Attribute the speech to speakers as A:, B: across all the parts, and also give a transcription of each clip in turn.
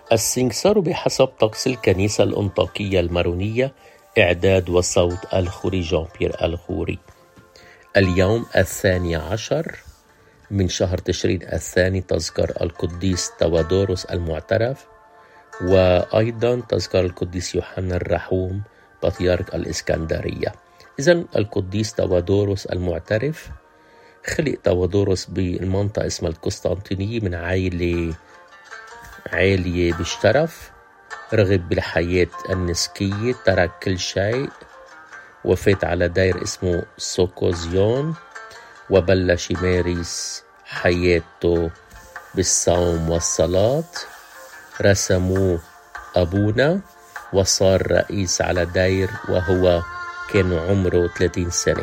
A: السنكسار بحسب طقس الكنيسة الأنطاكية المارونية، إعداد وصوت الخوري جان بيير الخوري. اليوم 12 من شهر تشرين الثاني، تذكر القديس تودوروس المعترف، وأيضا تذكر القديس يوحنا الرحوم بطريرك الإسكندرية. إذن القديس تودوروس المعترف، خلق تودوروس بالمنطقة اسمها القسطنطينية من عائلة عالية بالشرف، رغب بالحياة النسكية، ترك كل شيء وفات على دير اسمه سوكوزيون، وبلش يمارس حياته بالصوم والصلاة. رسموه أبونا وصار رئيس على دير وهو كان عمره 30 سنة.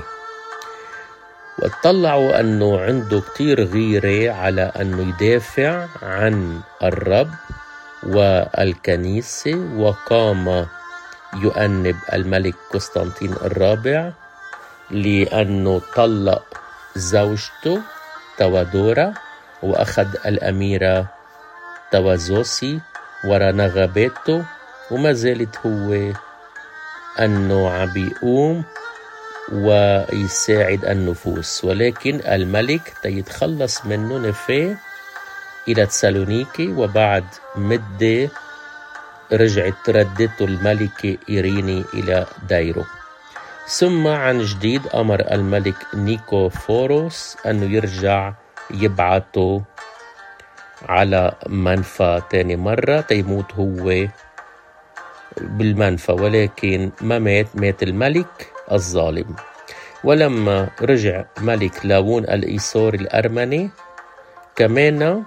A: واطلعوا أنه عنده كتير غيرة على أنه يدافع عن الرب والكنيسة، وقام يؤنب الملك قسطنطين الرابع لأنه طلق زوجته تودورا وأخذ الأميرة توازوسي ورا نغباته، وما زالت هو أنه عم بيقوم ويساعد النفوس. ولكن الملك يتخلص منه نفاه إلى تسالونيكي، وبعد مدة رجعت ردته الملكة إيريني إلى ديره. ثم عن جديد أمر الملك نيكوفوروس أنه يرجع يبعثه على منفى تاني مرة تيموت هو بالمنفى، ولكن ما مات الملك الظالم. ولما رجع ملك لاون الإيسوري الأرمني كمان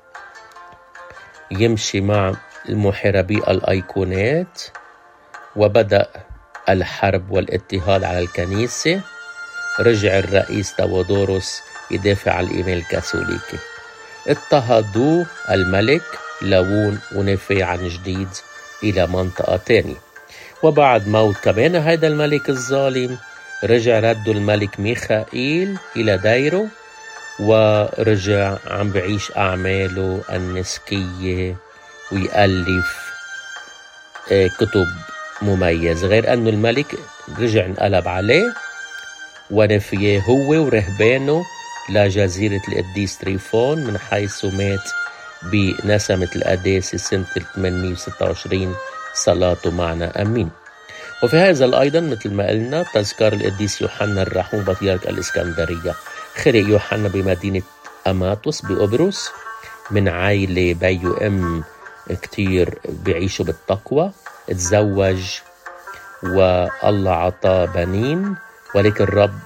A: يمشي مع المحاربي الأيقونات، وبدأ الحرب والاضطهاد على الكنيسة. رجع الرئيس تودوروس يدافع عن الإيمان الكاثوليكي، اضطهدوه الملك لاون ونفى عن جديد إلى منطقة تانية. وبعد موت كمان هذا الملك الظالم، رجع ردوا الملك ميخائيل إلى ديره، ورجع عم بعيش أعماله النسكية ويألف كتب مميز. غير أنه الملك رجع انقلب عليه ونفيه هو ورهبانه لجزيرة القديس تريفون، من حيث مات بنسمة القداسة سنة 826 صلاته معنا أمين. وفي هذا أيضا مثل ما قلنا تذكر القديس يوحنا الرحوم بطريرك الإسكندرية. خلق يوحنا بمدينة أماتوس بقبرص من عائلة بي وأم كتير بيعيشوا بالتقوى، اتزوج والله عطاه بنين، ولكن الرب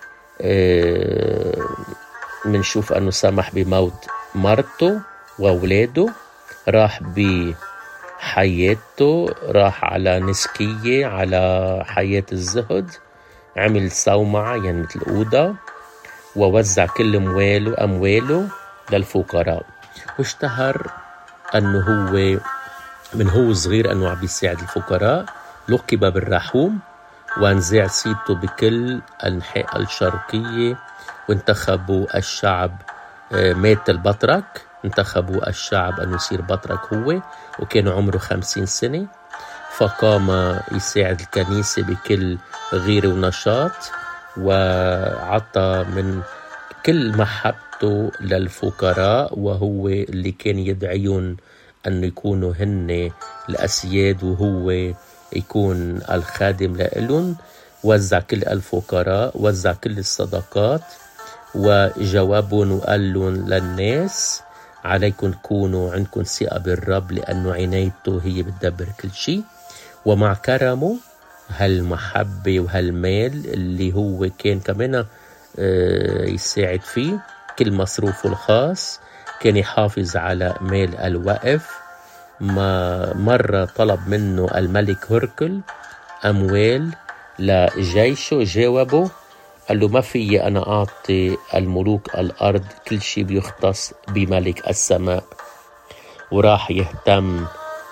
A: منشوف أنه سمح بموت مرته وأولاده. راح بحياته، راح على نسكية، على حياة الزهد، عمل صومعة يعني مثل أوضة، ووزع كل أمواله للفقراء. واشتهر أنه هو من هو صغير أنه عم بيساعد الفقراء. لقب بالرحوم، وانزع سيرته بكل أنحاء الشرقية، وانتخبوا الشعب. مات البطرك، انتخبوا الشعب أن يصير بطرك هو، وكان عمره 50 سنة. فقام يساعد الكنيسة بكل غيرة ونشاط، وعطى من كل محبته للفقراء، وهو اللي كان يدعيون أن يكونوا هن الأسياد وهو يكون الخادم لإلهم. وزع كل الفقراء، وزع كل الصدقات، وجوابهم وقال لهم للناس: عليكم تكونوا عندكم ثقة بالرب، لأنه عنايته هي بتدبر كل شيء. ومع كرمه هالمحبة وهالمال اللي هو كان كمان يساعد فيه كل مصروفه الخاص، كان يحافظ على مال الوقف. ما مرة طلب منه الملك هركل أموال لجيشه، جاوبه قال له: ما في أنا أعطي الملوك الأرض، كل شيء بيختص بملك السماء. وراح يهتم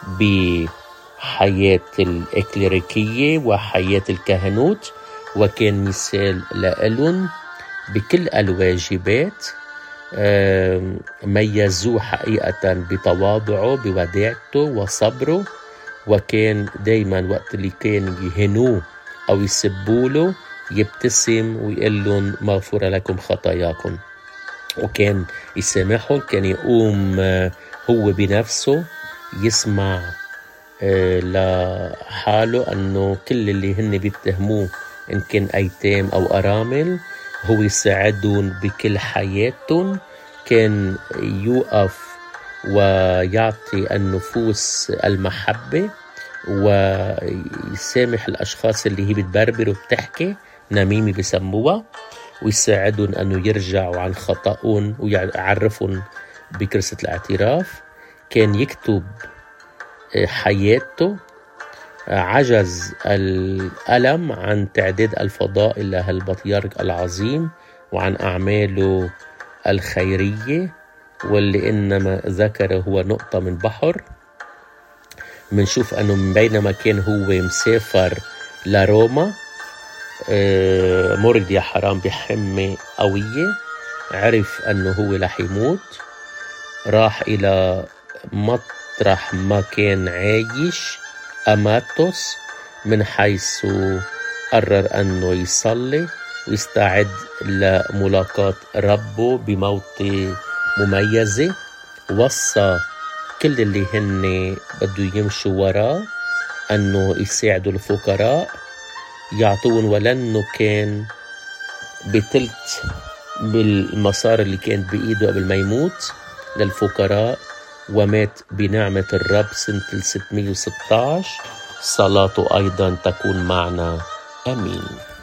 A: بحياة الإكليريكية وحياة الكهنوت، وكان مثال لألون بكل الواجبات. ميزوه حقيقة بتواضعه بوداعته وصبره، وكان دايما وقت اللي كان يهنوه أو يسبوله يبتسم ويقول لهم مغفورة لكم خطاياكم، وكان يسامحهم. كان يقوم هو بنفسه يسمع لحاله أنه كل اللي هن بيتهموه إن كان أيتام أو أرامل هو يساعدهم بكل حياتهم. كان يوقف ويعطي النفوس المحبة ويسامح الأشخاص اللي هي بتبربر وبتحكي نميمة بسموها، ويساعدهم أنه يرجعوا عن خطأهم ويعرفهم بكرسة الاعتراف. كان يكتب حياته، عجز الألم عن تعداد الفضائل لهالبطيارك العظيم وعن أعماله الخيرية، واللي إنما ذكره هو نقطة من بحر. منشوف أنه بينما كان هو مسافر لروما مرض يا حرام بحمى قوية، عرف أنه هو رح يموت، راح إلى مطرح ما كان عايش أماتوس، من حيث قرر أنه يصلي ويستعد لملاقاة ربه بموتة مميزة. وصى كل اللي هن بده يمشوا وراه أنه يساعدوا الفقراء، يعطون، ولأنه كان بتلت بالمصاري اللي كان بإيده قبل ما يموت للفقراء، ومات بنعمة الرب سنة 616. صلاته أيضا تكون معنا، آمين.